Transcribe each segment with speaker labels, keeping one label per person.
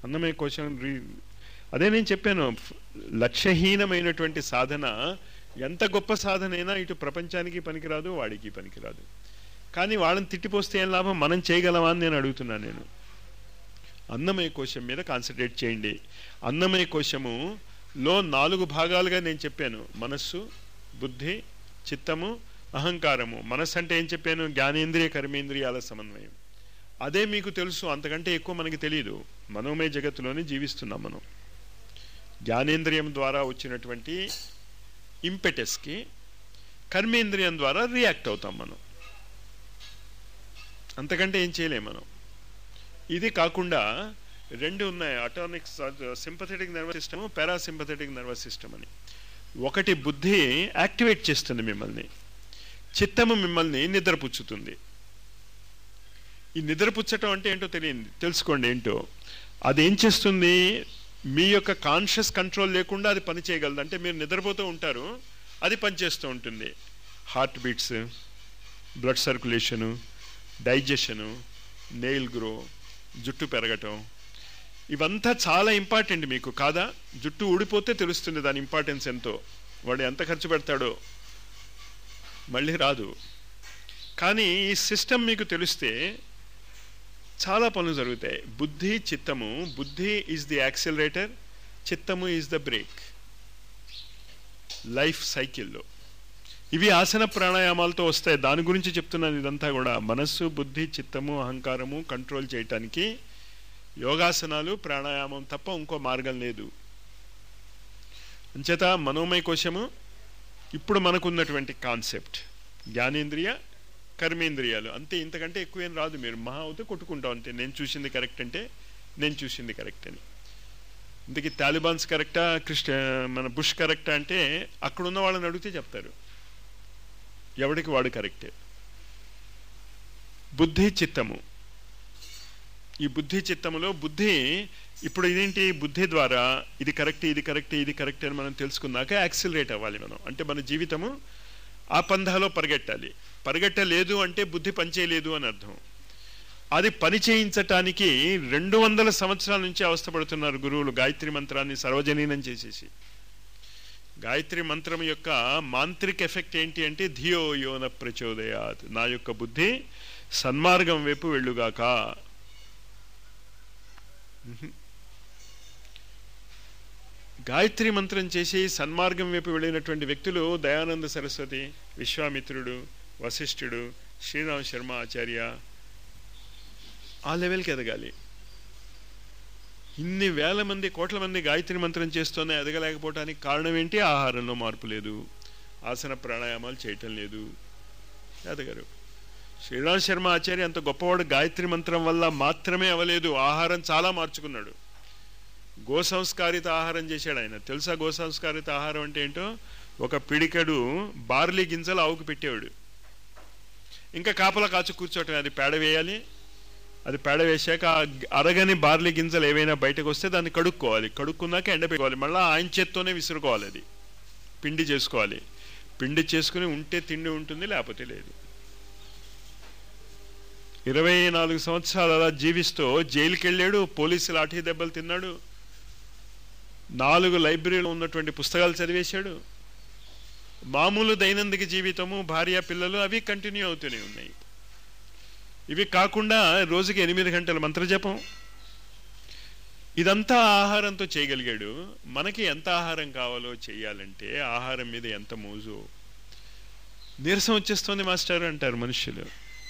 Speaker 1: అన్నమయ కోశం అదే నేను చెప్పాను, లక్ష్యహీనమైనటువంటి సాధన ఎంత గొప్ప సాధన అయినా ఇటు ప్రపంచానికి పనికిరాదు, వాడికి పనికిరాదు. కానీ వాళ్ళని తిట్టిపోస్తే ఏం లాభం? మనం చేయగలమా అని నేను అడుగుతున్నాను. నేను అన్నమయ కోశం మీద కాన్సన్ట్రేట్ చేయండి. అన్నమయ కోశములో 4 భాగాలుగా నేను చెప్పాను: మనస్సు, బుద్ధి, చిత్తము, అహంకారము. మనస్సు అంటే ఏం చెప్పాను? జ్ఞానేంద్రియ కర్మేంద్రియాల సమన్వయం. అదే మీకు తెలుసు, అంతకంటే ఎక్కువ మనకి తెలియదు. మనోమయ జగత్తులోనే జీవిస్తున్నాం మనం. జ్ఞానేంద్రియం ద్వారా వచ్చినటువంటి ఇంపెటస్కి కర్మేంద్రియం ద్వారా రియాక్ట్ అవుతాం మనం. అంతకంటే ఏం చేయలేం మనం. ఇది కాకుండా 2 ఉన్నాయి: autonomic sympathetic nervous system, parasympathetic nervous system అని. ఒకటి బుద్ధి యాక్టివేట్ చేస్తుంది మిమ్మల్ని, చిత్తము మిమ్మల్ని నిద్రపుచ్చుతుంది. ఈ నిద్రపుచ్చటం అంటే ఏంటో తెలుసుకోండి ఏంటో. అదేం చేస్తుంది? మీ యొక్క కాన్షియస్ కంట్రోల్ లేకుండా అది పని చేయగలదు. అంటే మీరు నిద్రపోతూ ఉంటారు, అది పనిచేస్తూ ఉంటుంది. Heart beats, blood circulation, digestion, nail grow, జుట్టు పెరగటం, ఇవంతా చాలా ఇంపార్టెంట్ మీకు కాదా? జుట్టు ఊడిపోతే తెలుస్తుంది దాని ఇంపార్టెన్స్ ఎంతో. వాడు ఎంత ఖర్చు పెడతాడో మళ్ళీ రాదు. కానీ ఈ సిస్టమ్ మీకు తెలిస్తే చాలా పనులు జరుగుతాయి. బుద్ధి, చిత్తము. బుద్ధి ఈజ్ ది యాక్సిలరేటర్, చిత్తము ఈజ్ ద బ్రేక్ లైఫ్ సైకిల్లో. ఇవి ఆసన ప్రాణాయామాలతో వస్తాయి. దాని గురించి చెప్తున్నాను ఇదంతా కూడా. మనస్సు, బుద్ధి, చిత్తము, అహంకారము కంట్రోల్ చేయటానికి యోగాసనాలు, ప్రాణాయామం తప్ప ఇంకో మార్గం లేదు. అంచేత మనోమయ కోశము ఇప్పుడు మనకున్నటువంటి కాన్సెప్ట్ జ్ఞానేంద్రియ కర్మేంద్రియాలు అంతే. ఇంతకంటే ఎక్కువ ఏం రాదు. మీరు మహా అవుతే కొట్టుకుంటాం అంతే. నేను చూసింది కరెక్ట్ అంటే నేను చూసింది కరెక్ట్ అని. ఇంతకీ తాలిబాన్స్ కరెక్టా, మన బుష్ కరెక్టా అంటే అక్కడున్న వాళ్ళని అడిగితే చెప్తారు. ఎవడికి వాడు కరెక్టే. బుద్ధి, చిత్తము. ఈ బుద్ధి చిత్తములో బుద్ధి ఇప్పుడు ఇదేంటి? బుద్ధి ద్వారా ఇది కరెక్ట్, ఇది కరెక్ట్, ఇది కరెక్ట్ అని మనం తెలుసుకున్నాక యాక్సిలరేట్ అవ్వాలి మనం. అంటే మన జీవితము ఆ పంధాలో పరిగెట్టాలి. పరిగెట్టలేదు అంటే బుద్ధి పనిచేయలేదు అని అర్థం. అది పని చేయించటానికి 200 సంవత్సరాల నుంచి అవస్థపడుతున్నారు గురువులు. గాయత్రి మంత్రాన్ని సర్వజనీనం చేసేసి. గాయత్రి మంత్రం యొక్క మాంత్రిక ఎఫెక్ట్ ఏంటి అంటే ధియో యోన ప్రచోదయాత్, నా యొక్క బుద్ధి సన్మార్గం వైపు వెళ్ళుగాక. గాయత్రి మంత్రం చేసి సన్మార్గం వైపు వెళ్ళినటువంటి వ్యక్తులు దయానంద సరస్వతి, విశ్వామిత్రుడు, వశిష్ఠుడు, శ్రీరామ్ శర్మ ఆచార్య, ఆ లెవెల్కి ఎదగాలి. ఇన్ని వేల మంది, కోట్ల మంది గాయత్రి మంత్రం చేస్తూనే ఎదగలేకపోవడానికి కారణం ఏంటి? ఆహారంలో మార్పు లేదు, ఆసన ప్రాణాయామాలు చేయటం లేదు, ఎదగరు. శ్రీరామ్ శర్మ ఆచార్య అంత గొప్పవాడు గాయత్రి మంత్రం వల్ల మాత్రమే అవ్వలేదు, ఆహారం చాలా మార్చుకున్నాడు. గోసంస్కారిత ఆహారం చేశాడు ఆయన. తెలుసా గోసంస్కారిత ఆహారం అంటే ఏంటో? ఒక పిడికెడు బార్లీ గింజలు ఆవుకు పెట్టేవాడు. ఇంకా కాపలా కాచు కూర్చోటం. అది పేడ వేయాలి. అది పేడ వేసాక అరగని బార్లీ గింజలు ఏవైనా బయటకు వస్తే దాన్ని కడుక్కోవాలి. కడుక్కున్నాక ఎండపెట్టుకోవాలి. మళ్ళీ ఆయన చేత్తోనే విసురుకోవాలి. అది పిండి చేసుకోవాలి. పిండి చేసుకుని ఉంటే తిండి ఉంటుంది, లేకపోతే లేదు. 24 సంవత్సరాలు అలా జీవిస్తూ జైలుకి వెళ్ళాడు. పోలీసు లాఠీ దెబ్బలు తిన్నాడు. 4 లైబ్రరీలో ఉన్నటువంటి పుస్తకాలు చదివేశాడు. మామూలు దైనందిక జీవితము, భార్య, పిల్లలు అవి కంటిన్యూ అవుతూనే ఉన్నాయి. ఇవి కాకుండా రోజుకి 8 గంటల మంత్రజపం. ఇదంతా ఆహారంతో చేయగలిగాడు. మనకి ఎంత ఆహారం కావాలో చేయాలంటే ఆహారం మీద ఎంత మోజు. నీరసం వచ్చేస్తుంది మాస్టర్ అంటారు మనుషులు.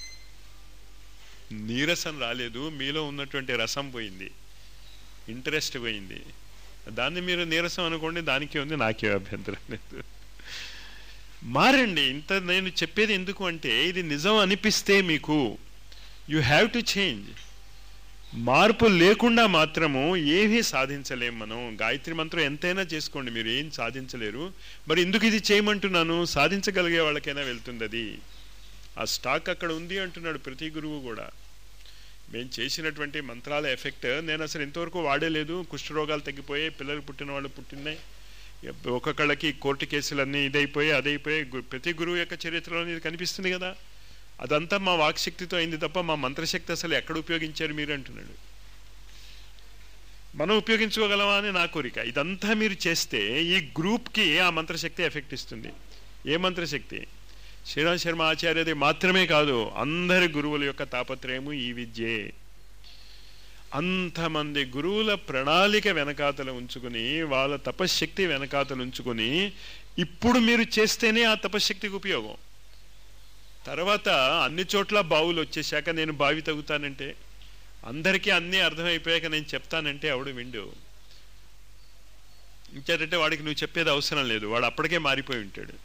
Speaker 1: నీరసం రాలేదు, మీలో ఉన్నటువంటి రసం పోయింది, ఇంట్రెస్ట్ పోయింది. దాన్ని మీరు నీరసం అనుకోండి, దానికి ఉంది, నాకే అభ్యంతరం లేదు. మారండి. ఇంత నేను చెప్పేది ఎందుకు అంటే ఇది నిజం అనిపిస్తే మీకు యూ హ్యావ్ టు చేంజ్. మార్పు లేకుండా మాత్రము ఏమీ సాధించలేం మనం. గాయత్రి మంత్రం ఎంతైనా చేసుకోండి, మీరు ఏం సాధించలేరు. మరి ఎందుకు ఇది చేయమంటున్నాను? సాధించగలిగే వాళ్ళకైనా వెళ్తుంది అది. ఆ స్టాక్ అక్కడ ఉంది అంటున్నాడు ప్రతి గురువు కూడా. మేము చేసినటువంటి మంత్రాల ఎఫెక్ట్ నేను అసలు ఇంతవరకు వాడేలేదు. కుష్ఠరోగాలు తగ్గిపోయాయి, పిల్లలు పుట్టిన వాళ్ళు పుట్టినాయి, ఒక్కొక్కళ్ళకి కోర్టు కేసులన్నీ ఇదైపోయి అదైపోయి. ప్రతి గురువు యొక్క చరిత్రలో ఇది కనిపిస్తుంది కదా. అదంతా మా వాక్శక్తితో అయింది తప్ప మా మంత్రశక్తి అసలు ఎక్కడ ఉపయోగించారు మీరు అంటున్నాడు. మనం ఉపయోగించుకోగలమా అని నా కోరిక. ఇదంతా మీరు చేస్తే ఈ గ్రూప్కి ఆ మంత్రశక్తి ఎఫెక్ట్ ఇస్తుంది. ఏ మంత్రశక్తి? శ్రీరామ్ శర్మ ఆచార్యది మాత్రమే కాదు, అందరి గురువుల యొక్క తాపత్రయము ఈ విద్యే. అంతమంది గురువుల ప్రణాళిక వెనకాతలు ఉంచుకుని, వాళ్ళ తపశ్శక్తి వెనకాతలు ఉంచుకుని ఇప్పుడు మీరు చేస్తేనే ఆ తపశ్శక్తికి ఉపయోగం. తర్వాత అన్ని చోట్ల బావులు వచ్చేసాక నేను బావి తవ్వుతానంటే, అందరికీ అన్నీ అర్థమైపోయాక నేను చెప్తానంటే ఎవడు విండు. ఇంకేంటంటే వాడికి నువ్వు చెప్పేది అవసరం లేదు, వాడు అప్పటికే మారిపోయి ఉంటాడు.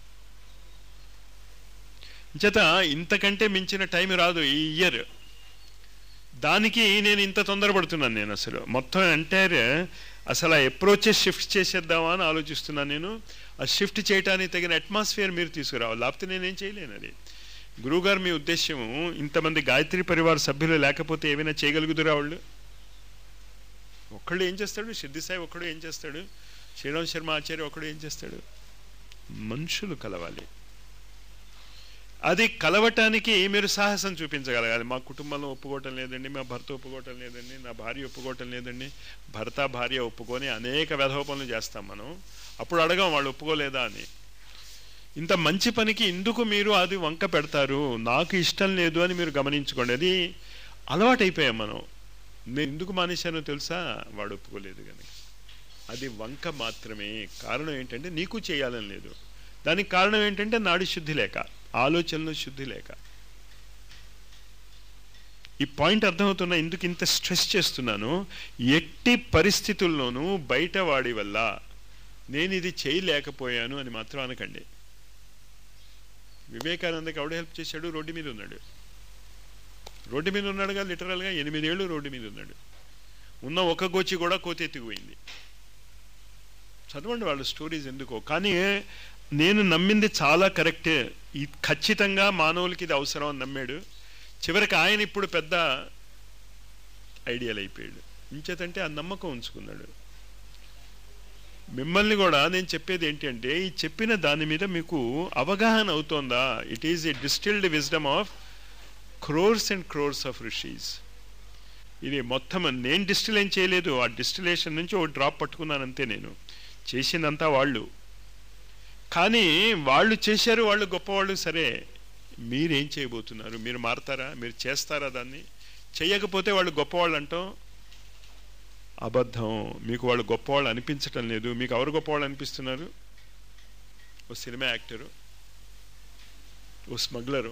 Speaker 1: ఇంచేత ఇంతకంటే మించిన టైం రాదు ఈ ఇయర్. దానికి నేను ఇంత తొందరపడుతున్నాను. నేను అసలు మొత్తం ఎంటైర్ అసలు ఆ అప్రోచెస్ షిఫ్ట్ చేసేద్దామా అని ఆలోచిస్తున్నాను. నేను ఆ షిఫ్ట్ చేయడానికి తగిన అట్మాస్ఫియర్ మీరు తీసుకురావాలి, లేకపోతే నేనేం చేయలేను. అది గురువుగారు మీ ఉద్దేశం ఇంతమంది గాయత్రి పరివార సభ్యులు లేకపోతే ఏమైనా చేయగలుగుతురా? వాళ్ళు ఒక్కళ్ళు ఏం చేస్తాడు? సిద్ధి సాయి ఒక్కడు ఏం చేస్తాడు? శ్రీరామ్ శర్మ ఆచార్య ఒక్కడు ఏం చేస్తాడు? మనుషులు కలవాలి. అది కలవటానికి మీరు సాహసం చూపించగలగాలి. మా కుటుంబంలో ఒప్పుకోవటం లేదండి, మా భర్త ఒప్పుకోవటం లేదండి, నా భార్య ఒప్పుకోవటం లేదండి. భర్త భార్య ఒప్పుకొని అనేక వెధవ పనులు చేస్తాం మనం. అప్పుడు అడగాం వాళ్ళు ఒప్పుకోలేదా అని. ఇంత మంచి పనికి ఎందుకు మీరు అది వంక పెడతారు? నాకు ఇష్టం లేదు అని మీరు గమనించుకోండి. అది అలవాటైపోయాం మనం. నేను ఎందుకు మానేశానో తెలుసా? వాడు ఒప్పుకోలేదు కనుక. అది వంక మాత్రమే. కారణం ఏంటంటే నీకు చేయాలని లేదు. దానికి కారణం ఏంటంటే నాడి శుద్ధి లేక, ఆలోచనలు శుద్ధి లేక. ఈ పాయింట్ అర్థమవుతున్నా ఎందుకు ఇంత స్ట్రెస్ చేస్తున్నాను? ఎట్టి పరిస్థితుల్లోనూ బయట వాడి వల్ల నేను ఇది చేయలేకపోయాను అని మాత్రం అనకండి. వివేకానందకి ఎవడు హెల్ప్ చేశాడు? రోడ్డు మీద ఉన్నాడు. రోడ్డు మీద ఉన్నాడుగా, లిటరల్గా 8 ఏళ్ళు రోడ్డు మీద ఉన్నాడు. ఉన్న ఒక గోచి కూడా కోతెత్తిపోయింది. చదవండి వాళ్ళ స్టోరీస్ ఎందుకో. కానీ నేను నమ్మింది చాలా కరెక్ట్. ఖచ్చితంగా మానవులకి ఇది అవసరం అని నమ్మాడు. చివరికి ఆయన ఇప్పుడు పెద్ద ఐడియల్ అయిపోయాడు. ఇంచేతంటే ఆ నమ్మకం ఉంచుకున్నాడు. మిమ్మల్ని కూడా నేను చెప్పేది ఏంటి అంటే, ఈ చెప్పిన దాని మీద మీకు అవగాహన అవుతోందా? It is a distilled wisdom of crores and crores of rishis. ఇది మొత్తం నేను డిస్టిల్ ఏం చేయలేదు. ఆ డిస్టిలేషన్ నుంచి ఒక డ్రాప్ పట్టుకున్నాను అంతే. నేను చేసిందంతా వాళ్ళు. కానీ వాళ్ళు చేశారు, వాళ్ళు గొప్పవాళ్ళు. సరే, మీరేం చేయబోతున్నారు? మీరు మారతారా? మీరు చేస్తారా? దాన్ని చేయకపోతే వాళ్ళు గొప్పవాళ్ళు అంటాం అబద్ధం. మీకు వాళ్ళు గొప్పవాళ్ళు అనిపించటం లేదు. మీకు ఎవరు గొప్పవాళ్ళు అనిపిస్తున్నారు? ఓ సినిమా యాక్టరు, ఓ స్మగ్లరు,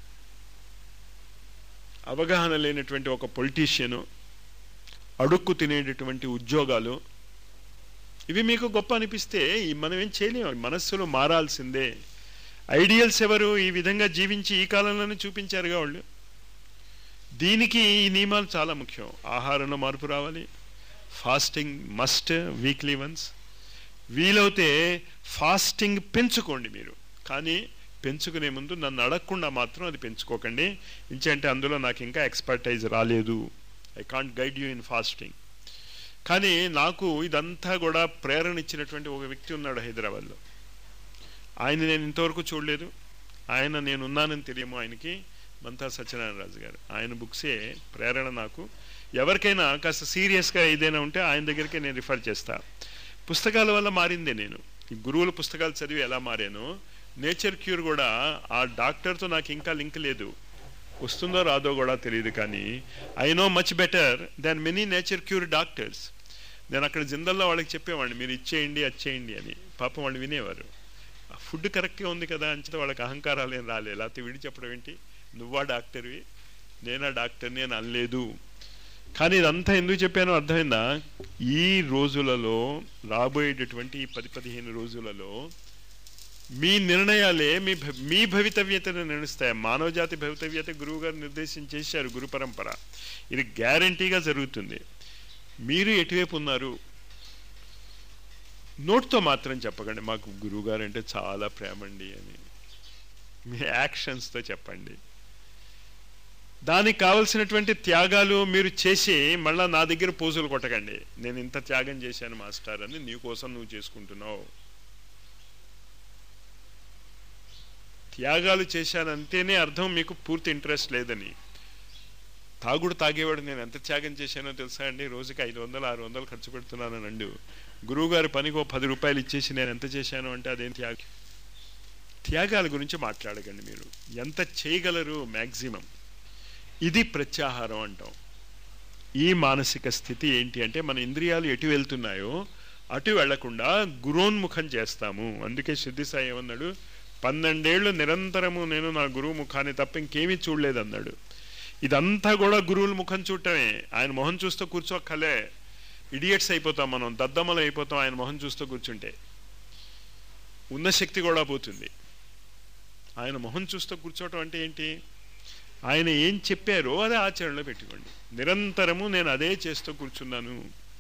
Speaker 1: అవగాహన లేనటువంటి ఒక పొలిటీషియను, అడుక్కు తినేటటువంటి ఉద్యోగాలు, ఇవి మీకు గొప్ప అనిపిస్తే మనం ఏం చేయలేము. మనస్సులో మారాల్సిందే. ఐడియల్స్ ఎవరు? ఈ విధంగా జీవించి ఈ కాలంలోనే చూపించారుగా వాళ్ళు. దీనికి ఈ నియమాలు చాలా ముఖ్యం. ఆహారంలో మార్పు రావాలి. Fasting must, weekly once. వీలవుతే ఫాస్టింగ్ పెంచుకోండి మీరు. కానీ పెంచుకునే ముందు నన్ను అడగకుండా మాత్రం అది పెంచుకోకండి. ఇంకంటే అందులో నాకు ఇంకా ఎక్స్పర్టైజ్ రాలేదు. I can't guide you in fasting. కానీ నాకు ఇదంతా కూడా ప్రేరణ ఇచ్చినటువంటి ఒక వ్యక్తి ఉన్నాడు హైదరాబాద్లో. ఆయన నేను ఇంతవరకు చూడలేదు. ఆయన నేనున్నానని తెలియము ఆయనకి. మంతా సత్యనారాయణ రాజు గారు. ఆయన బుక్సే ప్రేరణ నాకు. ఎవరికైనా కాస్త సీరియస్గా ఏదైనా ఉంటే ఆయన దగ్గరికి నేను రిఫర్ చేస్తా. పుస్తకాల వల్ల మారిందే నేను. ఈ గురువుల పుస్తకాలు చదివి ఎలా మారానో, నేచర్ క్యూర్ కూడా ఆ డాక్టర్తో నాకు ఇంకా లింక్ లేదు. వస్తుందో రాదో కూడా తెలియదు. కానీ I know much better than many nature cure doctors. నేను అక్కడ జిందల్లో వాళ్ళకి చెప్పేవాడిని, మీరు ఇచ్చేయండి వచ్చేయండి అని. పాపం వాళ్ళు వినేవారు. ఫుడ్ కరెక్ట్గా ఉంది కదా అని చెప్పి వాళ్ళకి అహంకారాలు ఏం రాలే. లేకపోతే విడి చెప్పడం ఏంటి, నువ్వా డాక్టర్వి, నేనా డాక్టర్ని అని అనలేదు. కానీ ఇదంతా ఎందుకు చెప్పానో అర్థమైందా? ఈ రోజులలో, రాబోయేటటువంటి 10-15 రోజులలో మీ నిర్ణయాలే మీ భవితవ్యతను నిర్ణయిస్తాయి. మానవజాతి భవితవ్యత గురువు గారు నిర్దేశించేశారు. గురు పరంపర ఇది గ్యారంటీగా జరుగుతుంది. మీరు ఎటువైపు ఉన్నారు? నోట్తో మాత్రం చెప్పకండి మాకు గురువుగారు అంటే చాలా ప్రేమండి అని. మీ యాక్షన్స్తో చెప్పండి. దానికి కావలసినటువంటి త్యాగాలు మీరు చేసి మళ్ళీ నా దగ్గర పోజులు కొట్టకండి. నేను ఇంత త్యాగం చేశాను మాస్టర్ అని నీకోసం నువ్వు చేసుకుంటున్నావు. త్యాగాలు చేశానంటేనే అర్థం మీకు పూర్తి ఇంట్రెస్ట్ లేదని. తాగుడు తాగేవాడు నేను ఎంత త్యాగం చేశానో తెలుసా అండి, రోజుకి 500 600 ఖర్చు పెడుతున్నాను నండు. గురువు గారి పనికి 10 రూపాయలు ఇచ్చేసి నేను ఎంత చేశాను అంటే అదేం త్యాగాల గురించి మాట్లాడకండి. మీరు ఎంత చేయగలరు మ్యాక్సిమం. ఇది ప్రత్యాహారం అంటాం. ఈ మానసిక స్థితి ఏంటి అంటే మన ఇంద్రియాలు ఎటు వెళ్తున్నాయో అటు వెళ్లకుండా గురోన్ముఖం చేస్తాము. అందుకే సిద్ధి సాయి ఏమన్నాడు, 12 ఏళ్ళు నిరంతరము నేను నా గురువు ముఖాన్ని తప్ప ఇంకేమీ చూడలేదన్నాడు. ఇదంతా కూడా గురువుల ముఖం చూడటమే. ఆయన మొహం చూస్తూ కూర్చోక్కలే, ఇడియట్స్ అయిపోతాం మనం, దద్దమ్మలు అయిపోతాం ఆయన మొహం చూస్తూ కూర్చుంటే. ఉన్న శక్తి కూడా పోతుంది. ఆయన మొహం చూస్తూ కూర్చోవటం అంటే ఏంటి, ఆయన ఏం చెప్పారో అదే ఆచరణలో పెట్టుకోండి. నిరంతరము నేను అదే చేస్తూ కూర్చున్నాను.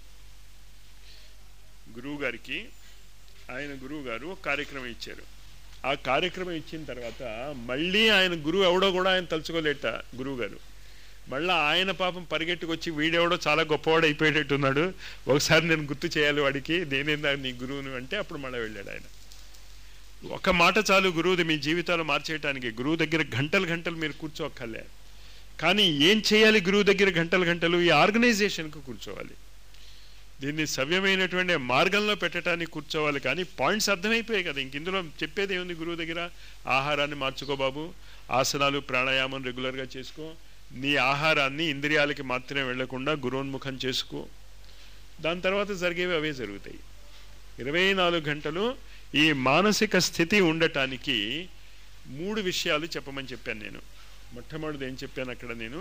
Speaker 1: గురువు గారికి ఆయన గురువు గారు ఒక కార్యక్రమం ఇచ్చారు. ఆ కార్యక్రమం ఇచ్చిన తర్వాత మళ్ళీ ఆయన గురువు ఎవడో కూడా ఆయన తలుచుకోలేట గురువు గారు. మళ్ళీ ఆయన పాపం పరిగెట్టుకొచ్చి వీడెవడో చాలా గొప్పవాడు అయిపోయేటట్టున్నాడు, ఒకసారి నేను గుర్తు చేయాలి వాడికి, నేనేందా నీ గురువును అంటే అప్పుడు మళ్ళీ వెళ్ళాడు ఆయన. ఒక మాట చాలు గురువుది మీ జీవితాలు మార్చేయటానికి. గురువు దగ్గర గంటలు గంటలు మీరు కూర్చోక్కర్లే. కానీ ఏం చేయాలి గురువు దగ్గర గంటలు గంటలు? ఈ ఆర్గనైజేషన్కు కూర్చోవాలి, దీన్ని సవ్యమైనటువంటి మార్గంలో పెట్టడానికి కూర్చోవాలి. కానీ పాయింట్స్ అర్థమైపోయాయి కదా, ఇంక ఇందులో చెప్పేది ఏముంది గురువు దగ్గర? ఆహారాన్ని మార్చుకో బాబు, ఆసనాలు ప్రాణాయామం రెగ్యులర్గా చేసుకో, నీ ఆహారాన్ని ఇంద్రియాలకి మాత్రమే వెళ్లకుండా గురోన్ముఖం చేసుకో, దాని తర్వాత జరిగేవి అవే జరుగుతాయి. 24 గంటలు ఈ మానసిక స్థితి ఉండటానికి 3 విషయాలు చెప్పమని చెప్పాను నేను. మొట్టమొదటిది ఏం చెప్పాను అక్కడ నేను,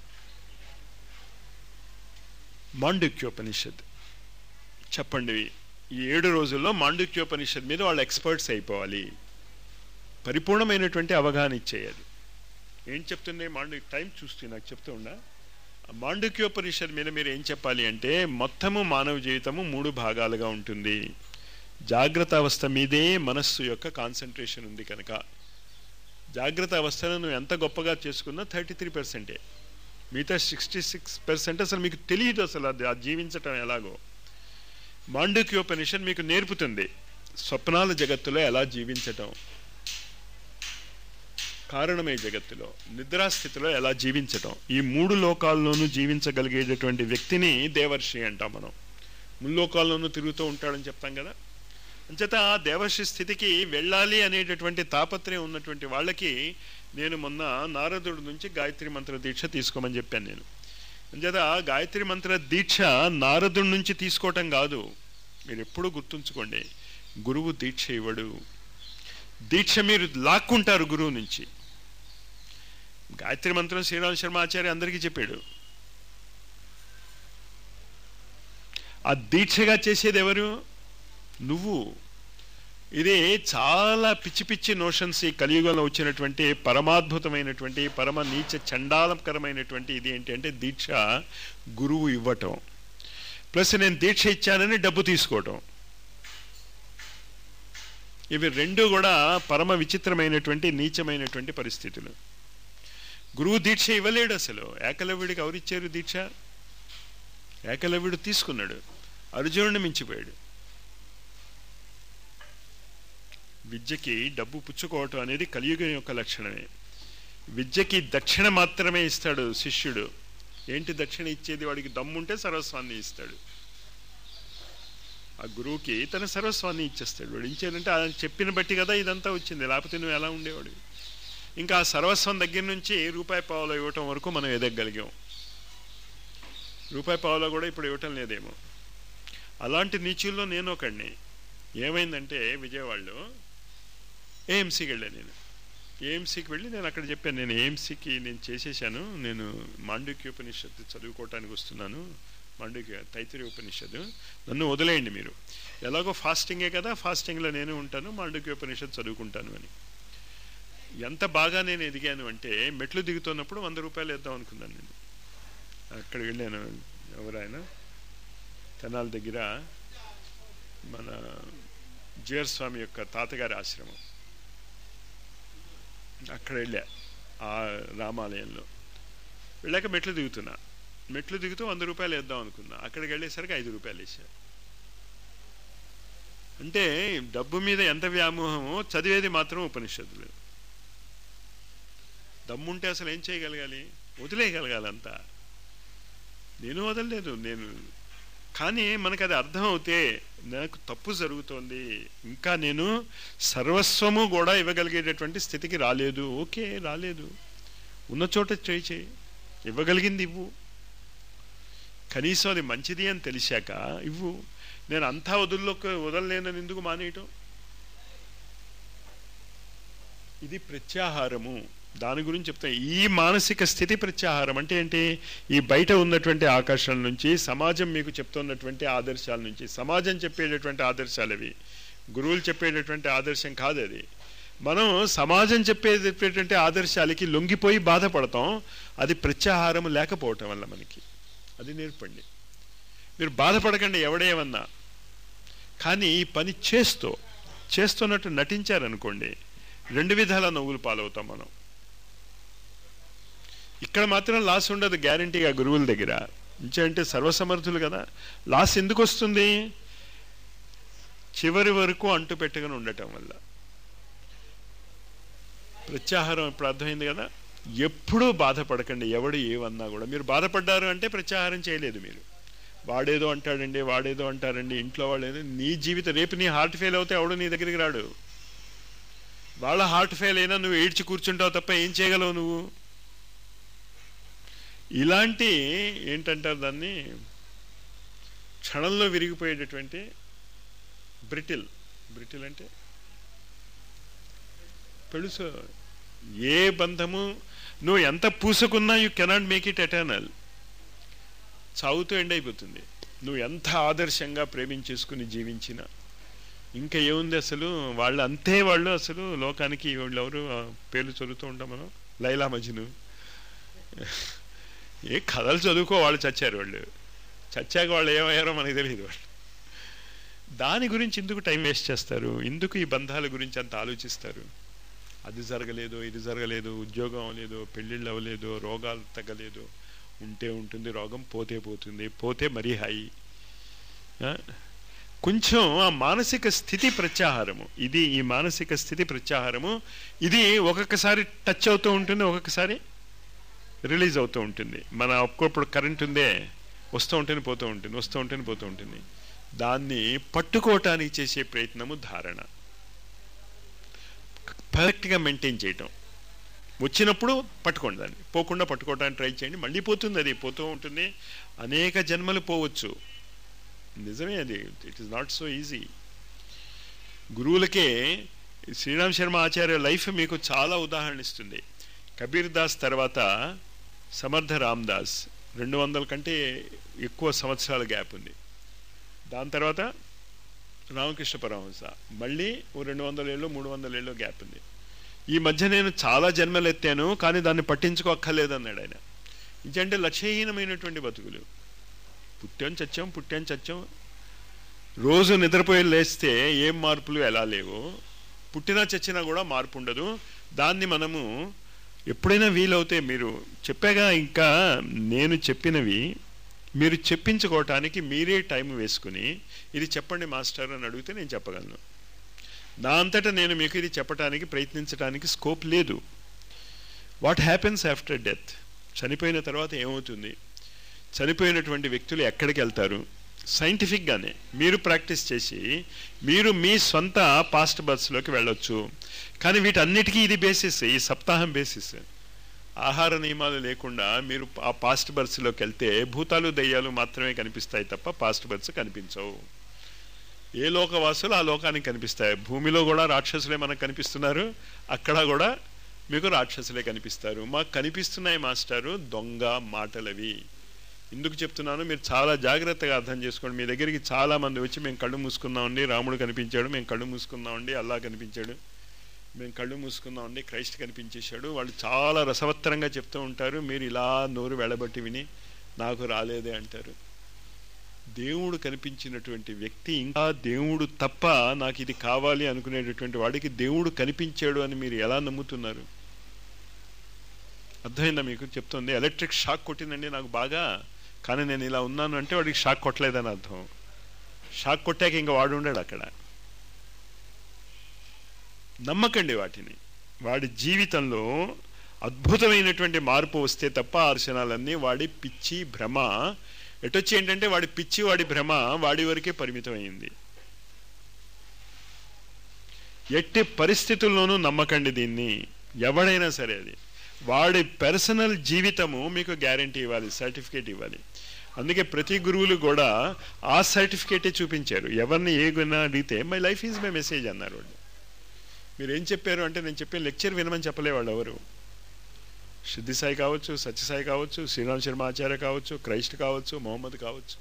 Speaker 1: మాండుక్యోపనిషత్ చెప్పండి. ఈ 7 రోజుల్లో మాండుక్యోపనిషత్ మీద వాళ్ళు ఎక్స్పర్ట్స్ అయిపోవాలి, పరిపూర్ణమైనటువంటి అవగాహన ఇచ్చేయాలి. ఏం చెప్తుంది టైం చూస్తే నాకు చెప్తూ ఉన్నా. మాండుక్యోపనిషత్ మీద మీరు ఏం చెప్పాలి అంటే, మొత్తము మానవ జీవితము 3 భాగాలుగా ఉంటుంది. జాగ్రత్త అవస్థ మీదే మనస్సు యొక్క కాన్సన్ట్రేషన్ ఉంది కనుక జాగ్రత్త అవస్థను నువ్వు ఎంత గొప్పగా చేసుకున్నా 33%. మిగతా 66% అసలు మీకు తెలియదు, అసలు అది జీవించటం ఎలాగో. మాండుక్యోపనిషత్ మీకు నేర్పుతుంది స్వప్నాల జగత్తులో ఎలా జీవించటం, కారణమే జగత్తులో నిద్రాస్థితిలో ఎలా జీవించటం. ఈ 3 లోకాల్లోనూ జీవించగలిగేటటువంటి వ్యక్తిని దేవర్షి అంటాం మనం. 3 లోకాల్లోనూ తిరుగుతూ ఉంటాడని చెప్తాం కదా. అంచేత ఆ దేవర్షి స్థితికి వెళ్ళాలి అనేటటువంటి తాపత్రయం ఉన్నటువంటి వాళ్ళకి నేను మొన్న నారదుడి నుంచి గాయత్రి మంత్ర దీక్ష తీసుకోమని చెప్పాను నేను. అంచేత గాయత్రి మంత్ర దీక్ష నారదుడి నుంచి తీసుకోవటం కాదు, మీరు ఎప్పుడూ గుర్తుంచుకోండి. గురువు దీక్ష ఇవ్వడు, దీక్ష మీరు లాక్కుంటారు గురువు నుంచి. గాయత్రి మంత్రం శ్రీరామ శర్మ ఆచార్య అందరికీ చెప్పాడు. ఆ దీక్షగా చేసేది ఎవరు? నువ్వు. ఇది చాలా పిచ్చి పిచ్చి నోషన్స్ ఈ కలియుగంలో వచ్చినటువంటి పరమాద్భుతమైనటువంటి పరమ నీచ చండాలకరమైనటువంటి ఇది ఏంటి అంటే, దీక్ష గురువు ఇవ్వటం ప్లస్ నేను దీక్ష ఇచ్చానని డబ్బు తీసుకోవటం. ఇవి 2 కూడా పరమ విచిత్రమైనటువంటి నీచమైనటువంటి పరిస్థితులు. గురువు దీక్ష ఇవ్వలేడు అసలు. ఏకలవ్యుడికి ఎవరిచ్చారు దీక్ష? ఏకలవ్యుడు తీసుకున్నాడు, అర్జునుడిని మించిపోయాడు. విద్యకి డబ్బు పుచ్చుకోవటం అనేది కలియుగం యొక్క లక్షణమే. విద్యకి దక్షిణ మాత్రమే ఇస్తాడు శిష్యుడు. ఏంటి దక్షిణ ఇచ్చేది? వాడికి దమ్ముంటే సర్వస్వాన్ని ఇస్తాడు. ఆ గురువుకి తన సర్వస్వాన్ని ఇచ్చేస్తాడు. వాడు ఇచ్చేదంటే ఆయన చెప్పిన బట్టి కదా ఇదంతా వచ్చింది, లేకపోతే నువ్వు ఎలా ఉండేవాడు? ఇంకా ఆ సర్వస్వం దగ్గర నుంచి రూపాయి పావులో ఇవ్వటం వరకు మనం ఎదగలిగాం. రూపాయి పావులో కూడా ఇప్పుడు ఇవ్వటం లేదేమో. అలాంటి నీచుల్లో నేను ఒకడిని. ఏమైందంటే విజయవాడలో ఏఎంసీకి వెళ్ళాను నేను. ఏఎంసీకి వెళ్ళి నేను అక్కడ చెప్పాను, నేను ఏఎంసీకి నేను చేసేసాను, నేను మాండుక్యోపనిషత్తు చదువుకోవటానికి వస్తున్నాను, తైత్తిరీయ ఉపనిషత్తు, నన్ను వదిలేయండి మీరు. ఎలాగో ఫాస్టింగే కదా, ఫాస్టింగ్లో నేను ఉంటాను, మాండుక్యోపనిషత్తు చదువుకుంటాను అని. ఎంత బాగా నేను ఎదిగాను అంటే, మెట్లు దిగుతున్నప్పుడు 100 రూపాయలు వేద్దాం అనుకున్నాను నేను. అక్కడికి వెళ్ళాను. ఎవరైనా తెనాల దగ్గర మన జీఆర్ స్వామి యొక్క తాతగారి ఆశ్రమం, అక్కడ వెళ్ళా. ఆ రామాలయంలో వెళ్ళాక మెట్లు దిగుతున్నా. మెట్లు దిగుతూ 100 రూపాయలు వేద్దాం అనుకున్నా. అక్కడికి వెళ్ళేసరికి 5 రూపాయలు వేసా. అంటే డబ్బు మీద ఎంత వ్యామోహమో, చదివేది మాత్రం ఉపనిషత్తులు. దమ్ముంటే అసలు ఏం చేయగలగాలి? వదిలేయగలగాలంతా. నేను వదలలేదు, నేను కానీ మనకు అది అర్థం అవుతే నాకు తప్పు జరుగుతోంది, ఇంకా నేను సర్వస్వము కూడా ఇవ్వగలిగేటటువంటి స్థితికి రాలేదు. ఓకే, రాలేదు, ఉన్న చోట ట్రై చేయి, ఇవ్వగలిగింది ఇవ్వు, కనీసం అది మంచిది అని తెలిసాక ఇవ్వు. నేను అంతా వదలలేనని ఎందుకు మానేయటం? ఇది ప్రత్యాహారము. దాని గురించి చెప్తాను. ఈ మానసిక స్థితి ప్రత్యాహారం అంటే ఏంటి? ఈ బయట ఉన్నటువంటి ఆకర్షణ నుంచి, సమాజం మీకు చెప్తున్నటువంటి ఆదర్శాల నుంచి, సమాజం చెప్పేటటువంటి ఆదర్శాలు అవి, గురువులు చెప్పేటటువంటి ఆదర్శం కాదు అది. మనం సమాజం చెప్పేటటువంటి ఆదర్శాలకి లొంగిపోయి బాధపడతాం. అది ప్రత్యాహారం లేకపోవటం వల్ల మనకి. అది నేర్పండి. మీరు బాధపడకండి ఎవడేమన్నా, కానీ ఈ పని చేస్తున్నట్టు నటించారనుకోండి, రెండు విధాల నవ్వులు పాలవుతాం మనం. ఇక్కడ మాత్రం లాస్ ఉండదు గ్యారంటీగా గురువుల దగ్గర, అంటే సర్వసమర్థులు కదా. లాస్ ఎందుకు వస్తుంది? చివరి వరకు అంటు పెట్టుకుని ఉండటం వల్ల. ప్రత్యాహారం ఇప్పుడు అర్థమైంది కదా. ఎప్పుడూ బాధపడకండి ఎవడు ఏమన్నా కూడా. మీరు బాధపడ్డారు అంటే ప్రత్యాహారం చేయలేదు మీరు. వాడేదో అంటాడండి, వాడేదో అంటారండి, ఇంట్లో వాళ్ళేదో. నీ జీవితం రేపు నీ హార్ట్ ఫెయిల్ అవుతే ఎవడు నీ దగ్గరికి రాడు. వాళ్ళ హార్ట్ ఫెయిల్ అయినా నువ్వు ఏడ్చి కూర్చుంటావు తప్ప ఏం చేయగలవు నువ్వు? ఇలాంటి ఏంటంటారు దాన్ని, క్షణంలో విరిగిపోయేటటువంటి బ్రిటిల్ అంటే పెళుసు. ఏ బంధము నువ్వు ఎంత పూసుకున్నా you cannot make it eternal. చావుతో ఎండ్ అయిపోతుంది. నువ్వు ఎంత ఆదర్శంగా ప్రేమించేసుకుని జీవించినా ఇంకా ఏముంది అసలు. వాళ్ళు అంతే, వాళ్ళు అసలు లోకానికి వాళ్ళు ఎవరు పేర్లు చదువుతూ ఉంటాం మనం, లైలా మజ్ను. ఏ కథలు చదువుకో, వాళ్ళు చచ్చారు. వాళ్ళు చచ్చాక వాళ్ళు ఏమయ్యారో మనకు తెలియదు. వాళ్ళు దాని గురించి ఎందుకు టైం వేస్ట్ చేస్తారు? ఎందుకు ఈ బంధాల గురించి అంత ఆలోచిస్తారు? అది జరగలేదు, ఇది జరగలేదు, ఉద్యోగం అవ్వలేదు, పెళ్ళిళ్ళు అవ్వలేదు, రోగాలు తగ్గలేదు. ఉంటే ఉంటుంది రోగం, పోతే పోతుంది, పోతే మరీ హాయి. కొంచెం ఆ మానసిక స్థితి ప్రత్యాహారము. ఇది ఈ మానసిక స్థితి ప్రత్యాహారము. ఇది ఒక్కొక్కసారి టచ్ అవుతూ ఉంటుంది, ఒక్కొక్కసారి రిలీజ్ అవుతూ ఉంటుంది. మన ఒక్కొప్పుడు కరెంట్ ఉందే, వస్తూ ఉంటుంది పోతూ ఉంటుంది, వస్తూ ఉంటుంది పోతూ ఉంటుంది. దాన్ని పట్టుకోవటానికి చేసే ప్రయత్నము ధారణ. పర్ఫెక్ట్గా మెయింటైన్ చేయటం. వచ్చినప్పుడు పట్టుకోండి, దాన్ని పోకుండా పట్టుకోవడానికి ట్రై చేయండి. మళ్ళీ పోతుంది, అది పోతూ ఉంటుంది. అనేక జన్మలు పోవచ్చు, నిజమే అది. It is not so easy. గురువులకే శ్రీరామ్ శర్మ ఆచార్య లైఫ్ మీకు చాలా ఉదాహరణ ఇస్తుంది. కబీర్ దాస్ తర్వాత సమర్థ రామ్దాస్, 200 కంటే ఎక్కువ సంవత్సరాల గ్యాప్ ఉంది. దాని తర్వాత రామకృష్ణ పరమహంస, మళ్ళీ 200 ఏళ్ళు 300 ఏళ్ళు గ్యాప్ ఉంది. ఈ మధ్య నేను చాలా జన్మలు ఎత్తాను కానీ దాన్ని పట్టించుకోక్కర్లేదన్నాడు ఆయన. ఇంకంటే లక్ష్యహీనమైనటువంటి బతుకులు. పుట్టాం చచ్చాం. రోజు నిద్రపోయి లేస్తే ఏం మార్పులు ఎలా లేవో, పుట్టినా చచ్చినా కూడా మార్పు ఉండదు. దాన్ని మనము ఎప్పుడైనా వీలవుతే, మీరు చెప్పాగా, ఇంకా నేను చెప్పినవి మీరు చెప్పించుకోవటానికి మీరే టైం వేసుకుని ఇది చెప్పండి మాస్టర్ అని అడిగితే నేను చెప్పగలను. నా అంతటా నేను మీకు ఇది చెప్పడానికి ప్రయత్నించడానికి స్కోప్ లేదు. What happens after death? చనిపోయిన తర్వాత ఏమవుతుంది? చనిపోయినటువంటి వ్యక్తులు ఎక్కడికి వెళ్తారు? సైంటిఫిక్గానే మీరు ప్రాక్టీస్ చేసి మీరు మీ సొంత పాస్ట్ బర్త్స్లోకి వెళ్ళొచ్చు. కానీ వీటన్నిటికీ ఇది బేసిస్, ఈ సప్తాహం బేసిస్. ఆహార నియమాలు లేకుండా మీరు ఆ పాస్ట్ బర్త్స్లోకి వెళ్తే భూతాలు దయ్యాలు మాత్రమే కనిపిస్తాయి తప్ప పాస్ట్ బర్త్స్ కనిపించవు. ఏ లోకవాసులు ఆ లోకానికి కనిపిస్తాయి. భూమిలో కూడా రాక్షసులే మనకు కనిపిస్తున్నారు, అక్కడ కూడా మీకు రాక్షసులే కనిపిస్తారు. మాకు కనిపిస్తున్నాయి మాస్టారు దొంగ మాటలవి. ఎందుకు చెప్తున్నాను మీరు చాలా జాగ్రత్తగా అర్థం చేసుకోండి. మీ దగ్గరికి చాలామంది వచ్చి మేము కళ్ళు మూసుకున్నామండి, రాముడు కనిపించాడు, మేము కళ్ళు మూసుకున్నామండి, అల్లా కనిపించాడు, మేము కళ్ళు మూసుకున్నామండి, క్రైస్ట్ కనిపించేశాడు. వాళ్ళు చాలా రసవత్తరంగా చెప్తూ ఉంటారు. మీరు ఇలా నోరు వెళ్ళబట్టి విని నాకు రాలేదే అంటారు. దేవుడు కనిపించినటువంటి వ్యక్తి, ఇంకా దేవుడు తప్ప నాకు ఇది కావాలి అనుకునేటటువంటి వాడికి దేవుడు కనిపించాడు అని మీరు ఎలా నమ్ముతున్నారు? అర్థమైందా మీకు? చెప్తుంది ఎలక్ట్రిక్ షాక్ కొట్టిందండి నాకు బాగా, కానీ నేను ఇలా ఉన్నాను అంటే వాడికి షాక్ కొట్టలేదని అర్థం. షాక్ కొట్టాక ఇంకా వాడు ఉండాడు అక్కడ. నమ్మకండి వాటిని. వాడి జీవితంలో అద్భుతమైనటువంటి మార్పు వస్తే తప్ప ఆ దర్శనాలన్నీ వాడి పిచ్చి భ్రమ ఎటొచ్చి ఏంటంటే వాడి పిచ్చి వాడి భ్రమ వాడి వరకే పరిమితమైంది. ఎట్టి పరిస్థితుల్లోనూ నమ్మకండి దీన్ని. ఎవడైనా సరే అది వాడి పర్సనల్ జీవితము మీకు గ్యారంటీ ఇవ్వాలి, సర్టిఫికేట్ ఇవ్వాలి. అందుకే ప్రతి గురువులు కూడా ఆ సర్టిఫికేటే చూపించారు. ఎవరిని ఏ గుణ అడిగితే my life is my message అన్నారు వాళ్ళు. మీరు ఏం చెప్పారు అంటే నేను చెప్పే లెక్చర్ వినమని చెప్పలేవాళ్ళు ఎవరు. సిద్ధి సాయి కావచ్చు, సత్యసాయి కావచ్చు, శ్రీరామ్ శర్మ ఆచార్య కావచ్చు, క్రైస్ట్ కావచ్చు, మొహమ్మద్ కావచ్చు.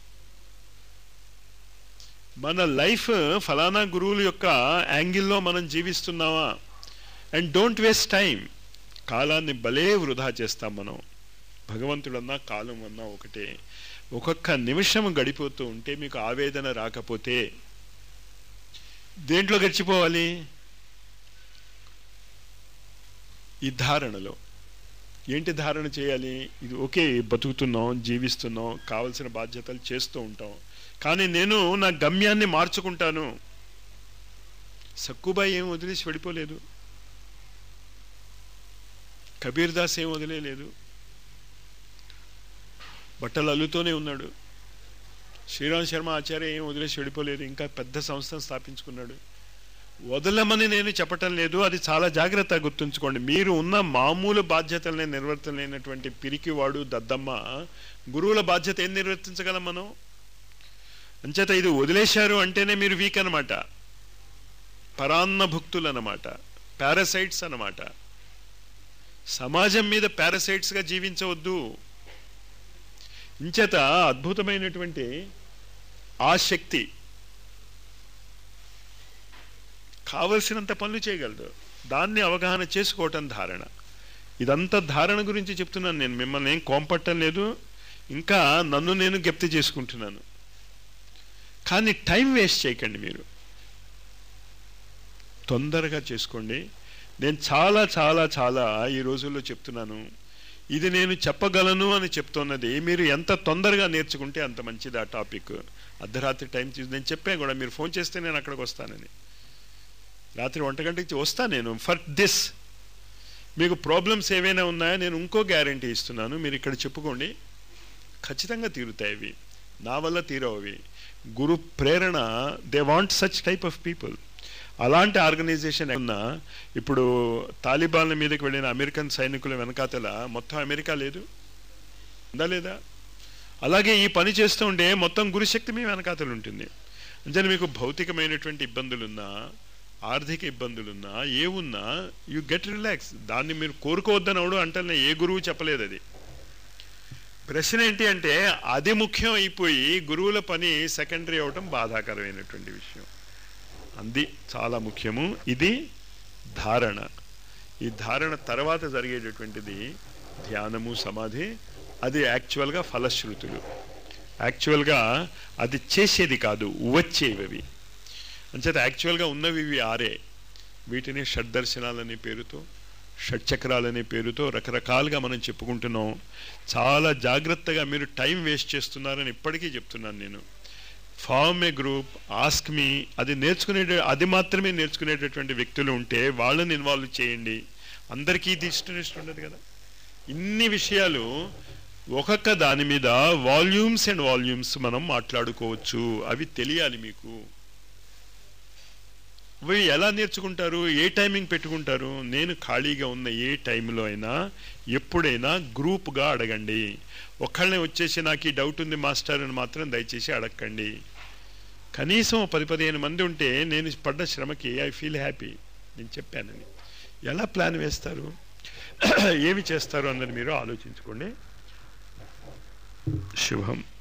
Speaker 1: మన లైఫ్ ఫలానా గురువుల యొక్క యాంగిల్లో మనం జీవిస్తున్నామా? And don't waste time. కాలాన్ని భలే వృధా చేస్తాం మనం. భగవంతుడన్నా కాలం అన్నా ఒకటే. ఒక్కొక్క నిమిషం గడిపోతూ ఉంటే మీకు ఆవేదన రాకపోతే దేంట్లో గడిచిపోవాలి? ఈ ధారణలో. ఏంటి ధారణ చేయాలి? ఇది ఓకే, బతుకుతున్నాం, జీవిస్తున్నాం, కావలసిన బాధ్యతలు చేస్తూ ఉంటాం, కానీ నేను నా గమ్యాన్ని మార్చుకుంటాను. సక్కుబాయి ఏం వదిలేసి వెళ్ళిపోలేదు, కబీర్ దాస్ ఏం వదిలేదు, బట్టలు అల్లుతూనే ఉన్నాడు. శ్రీరామ్ శర్మ ఆచార్య ఏం వదిలేసి వెళ్ళిపోలేదు, ఇంకా పెద్ద సంస్థను స్థాపించుకున్నాడు. వదలమని నేను చెప్పటం లేదు, అది చాలా జాగ్రత్తగా గుర్తుంచుకోండి. మీరు ఉన్న మామూలు బాధ్యతలనే నిర్వర్తనైనటువంటి పిరికివాడు దద్దమ్మ గురువుల బాధ్యత ఏం నిర్వర్తించగలం మనం? అంచేత ఇది వదిలేశారు అంటేనే మీరు వీక్ అనమాట, పరాన్నభుక్తులు అన్నమాట, పారాసైట్స్ అన్నమాట. సమాజం మీద పారాసైట్స్గా జీవించవద్దు. ఇంచేత అద్భుతమైనటువంటి ఆ శక్తి కావలసినంత పనులు చేయగలదు. దాన్ని అవగాహన చేసుకోవటం ధారణ. ఇదంతా ధారణ గురించి చెప్తున్నాను నేను. మిమ్మల్ని ఏం కోంపట్టం లేదు, ఇంకా నన్ను నేను జ్ఞప్తి చేసుకుంటున్నాను. కానీ టైం వేస్ట్ చేయకండి, మీరు తొందరగా చేసుకోండి. నేను చాలా చాలా చాలా ఈ రోజుల్లో చెప్తున్నాను, ఇది నేను చెప్పగలను అని చెప్తున్నది మీరు ఎంత తొందరగా నేర్చుకుంటే అంత మంచిది. ఆ టాపిక్ అర్ధరాత్రి టైం నేను చెప్పాను కూడా, మీరు ఫోన్ చేస్తే నేను అక్కడికి వస్తానని. రాత్రి 1 గంటకి వస్తాను నేను. ఫర్ దిస్ మీకు ప్రాబ్లమ్స్ ఏవైనా ఉన్నాయో నేను ఇంకో గ్యారంటీ ఇస్తున్నాను, మీరు ఇక్కడ చెప్పుకోండి, ఖచ్చితంగా తీరుతాయి. అవి నా వల్ల తీరవు. అవి గురు ప్రేరణ. They want such type of people. అలాంటి ఆర్గనైజేషన్ ఉన్నా ఇప్పుడు తాలిబాన్ల మీదకి వెళ్ళిన అమెరికన్ సైనికుల వెనకాతల మొత్తం అమెరికా లేదు, ఉందా లేదా? అలాగే ఈ పని చేస్తూ ఉంటే మొత్తం గురుశక్తి మీ వెనకాతలు ఉంటుంది. అంటే మీకు భౌతికమైనటువంటి ఇబ్బందులున్నా, ఆర్థిక ఇబ్బందులున్నా, ఏమున్నా యు గెట్ రిలాక్స్. దాన్ని మీరు కోరుకోవద్దని అవడం అంటే ఏ గురువు చెప్పలేదు. అది ప్రశ్న ఏంటి అంటే అది ముఖ్యం అయిపోయి గురువుల పని సెకండరీ అవడం బాధాకరమైనటువంటి విషయం. అది చాలా ముఖ్యము. ఇది ధారణ. ఈ ధారణ తర్వాత జరిగేటటువంటిది ధ్యానము, సమాధి. అది యాక్చువల్గా ఫలశ్రుతులు. యాక్చువల్గా అది చేసేది కాదు, వచ్చేవి. అంచేత యాక్చువల్గా ఉన్నవి ఇవి 6. వీటిని షడ్దర్శనాలనే పేరుతో, షట్చక్రాలనే పేరుతో రకరకాలుగా మనం చెప్పుకుంటున్నాం. చాలా జాగ్రత్తగా మీరు టైం వేస్ట్ చేస్తున్నారని ఇప్పటికీ చెప్తున్నాను నేను. Form a group, ask me. అది మాత్రమే నేర్చుకునేటటువంటి వ్యక్తులు ఉంటే వాళ్ళని ఇన్వాల్వ్ చేయండి. అందరికీ ఇది ఇష్టం ఉండదు కదా. ఇన్ని విషయాలు ఒక్కొక్క దాని మీద వాల్యూమ్స్ అండ్ వాల్యూమ్స్ మనం మాట్లాడుకోవచ్చు. అవి తెలియాలి మీకు. అవి ఎలా నేర్చుకుంటారు? ఏ టైమింగ్ పెట్టుకుంటారు? నేను ఖాళీగా ఉన్న ఏ టైంలో అయినా ఎప్పుడైనా గ్రూప్గా అడగండి. ఒక్కళ్ళనే వచ్చేసి నాకు ఈ డౌట్ ఉంది మాస్టర్ అని మాత్రం దయచేసి అడగండి. కనీసం 10-15 మంది ఉంటే నేను పడ్డ శ్రమకి ఐ ఫీల్ హ్యాపీ. నేను చెప్పానని. ఎలా ప్లాన్ వేస్తారు, ఏమి చేస్తారు అన్నది మీరు ఆలోచించుకోండి. శుభం.